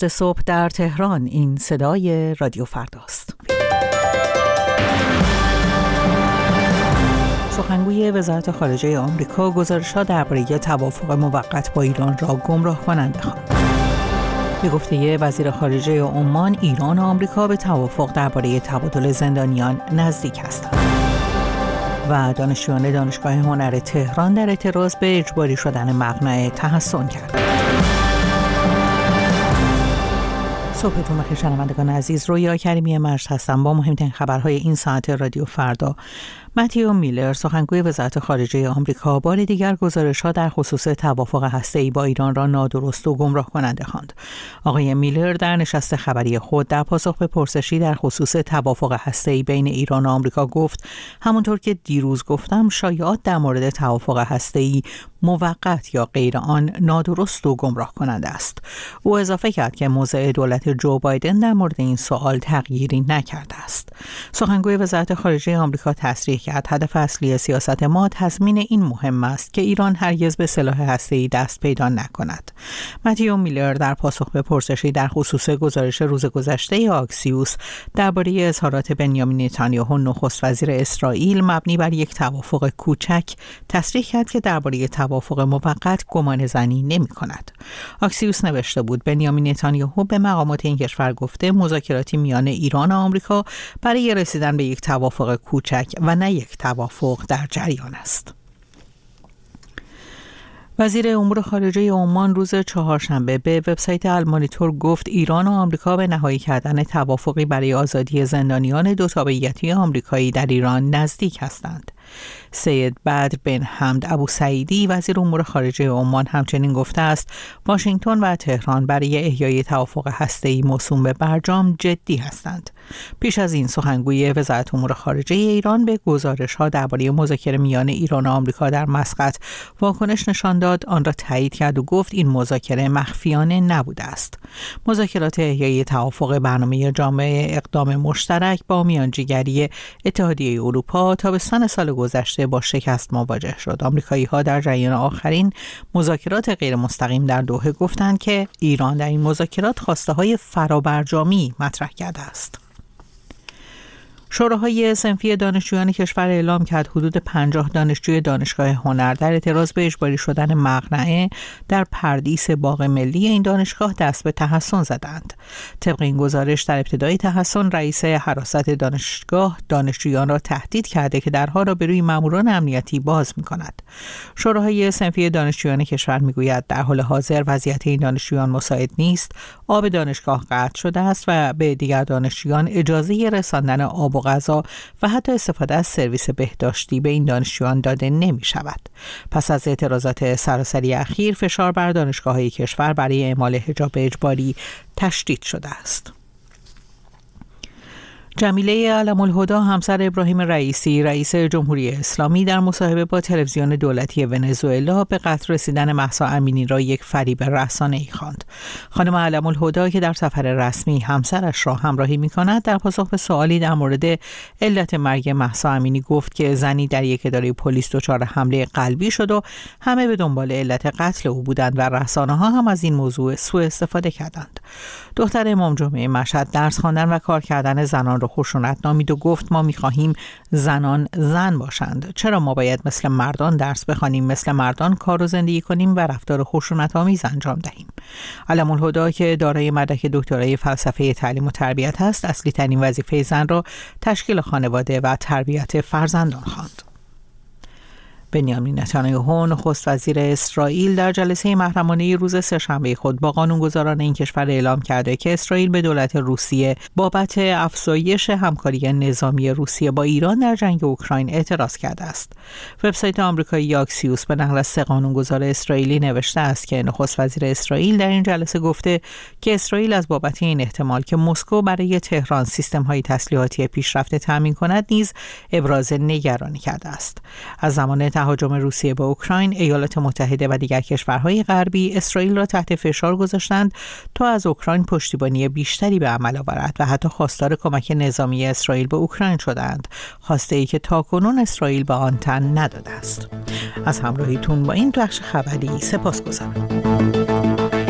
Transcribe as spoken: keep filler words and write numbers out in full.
صبح در تهران. این صدای رادیو فرداست. سخنگوی وزارت خارجه آمریکا گزارش‌ها درباره توافق موقت با ایران را گمراه کننده خواند. به گفته وزیر خارجه عمان، ایران و آمریکا به توافق درباره تبادل زندانیان نزدیک هستند. و دانشجویان دانشگاه هنر تهران در اعتراض به اجباری شدن مقنعه تحسن کردند. صبحتون بخیر شنوندگان عزیز، رویا کریمی مجد هستم با مهمترین خبرهای این ساعت رادیو فردا. متیو میلر، سخنگوی وزارت خارجه آمریکا، بار دیگر گزارش‌ها در خصوص توافق هسته‌ای با ایران را نادرست و گمراه کننده خواند. آقای میلر در نشست خبری خود در پاسخ به پرسشی در خصوص توافق هسته‌ای بین ایران و آمریکا گفت: همونطور که دیروز گفتم، شایعات در مورد توافق هسته‌ای موقت یا غیر آن نادرست و گمراه کننده است. او اضافه کرد که موضع دولت جو بایدن در مورد این سوال تغییری نکرده است. سخنگوی وزارت خارجه آمریکا تصریح کرد هدف اصلی سیاست ما تضمین این مهم است که ایران هرگز به سلاح هسته‌ای دست پیدا نکند. متیو میلر در پاسخ به پرسشی در خصوص گزارش روز گذشته آکسیوس درباره اظهارات بنیامین نتانیاهو نخست وزیر اسرائیل مبنی بر یک توافق کوچک تصریح کرد که درباره توافق موقت گمان زنی نمی کند. آکسیوس نوشته بود بنیامین نتانیاهو به مقامات این کشور گفته مذاکراتی میان ایران و آمریکا برای رسیدن به یک توافق کوچک و نه یک توافق در جریان است. وزیر امور خارجه عمان روز چهارشنبه به وبسایت المانیتور گفت ایران و آمریکا به نهایی کردن توافقی برای آزادی زندانیان دو تابعیتی آمریکایی در ایران نزدیک هستند. سید بدر بن حمد ابو سعیدی، وزیر امور خارجه عمان، همچنین گفته است واشنگتن و تهران برای احیای توافق هسته‌ای موسوم به برجام جدی هستند. پیش از این سخنگوی وزارت امور خارجه ایران به گزارش‌ها درباره مذاکره میان ایران و آمریکا در مسقط واکنش نشان داد، آن را تایید کرد و گفت این مذاکره مخفیانه نبوده است. مذاکرات احیای توافق برنامه جامع اقدام مشترک با میانجیگری اتحادیه اروپا تابستان سال گذشته با شکست مواجه شد. آمریکایی‌ها در جریان آخرین مذاکرات غیر مستقیم در دوحه گفتند که ایران در این مذاکرات خواسته‌های فرابرجامی مطرح کرده است. شوراهای صنفی دانشجویان کشور اعلام کرد حدود پنجاه دانشجوی دانشگاه هنر در اعتراض به اجباری شدن مقنعه در پردیس باغ ملی این دانشگاه دست به تحسن زدند. طبق این گزارش در ابتدای تحسن رئیس حراست دانشگاه دانشجویان را تهدید کرده که درها را به روی ماموران امنیتی باز می‌کند. شوراهای صنفی دانشجویان کشور می‌گوید در حال حاضر وضعیت این دانشجویان مساعد نیست، آب دانشگاه قطع شده است و به دیگر دانشجویان اجازه رساندن آب و غذا و حتی استفاده از سرویس بهداشتی به این دانشجویان داده نمی شود. پس از اعتراضات سراسری اخیر فشار بر دانشگاه‌های کشور برای اعمال حجاب اجباری تشدید شده است. جمیله علم‌الهدی، همسر ابراهیم رئیسی رئیس جمهوری اسلامی، در مصاحبه با تلویزیون دولتی ونزوئلا به قتل رسیدن مهسا امینی را یک فریب رسانه‌ای خواند. خانم علم‌الهدی که در سفر رسمی همسرش را همراهی می‌کند، در پاسخ به سوالی در مورد علت مرگ مهسا امینی گفت که زنی در یک اداره پلیس دچار حمله قلبی شد و همه به دنبال علت قتل او بودند و رسانه‌ها هم از این موضوع سوء استفاده کردند. دختر امام جمعه مشهد درس خواندن و کار کردن زنان را خشونت نامید و گفت ما می‌خواهیم زنان زن باشند. چرا ما باید مثل مردان درس بخوانیم، مثل مردان کار و زندگی کنیم و رفتار خشونت‌آمیز انجام دهیم؟ علم‌الهدی که دارای مدرک دکترای فلسفه تعلیم و تربیت است، اصلی ترین وظیفه زن را تشکیل خانواده و تربیت فرزندان خواند. بنیامین نتانیاهو، نخست وزیر اسرائیل، در جلسه محرمانه روز سه‌شنبه خود با قانونگذاران این کشور اعلام کرده که اسرائیل به دولت روسیه بابت افزایش همکاری نظامی روسیه با ایران در جنگ اوکراین اعتراض کرده است. وبسایت آمریکایی آکسیوس به نقل از سه قانونگذار اسرائیلی نوشته است که نخست وزیر اسرائیل در این جلسه گفته که اسرائیل از بابت این احتمال که مسکو برای تهران سیستم‌های تسلیحاتی پیشرفته تامین کند نیز ابراز نگرانی کرده است. از زمان تهاجم روسیه به اوکراین، ایالات متحده و دیگر کشورهای غربی اسرائیل را تحت فشار گذاشتند تا از اوکراین پشتیبانی بیشتری به عمل آورد و حتی خواستار کمک نظامی اسرائیل به اوکراین شدند، خواسته‌ای که تاکنون اسرائیل به آن تن نداده است. از همراهیتون با این بخش خبری سپاسگزارم.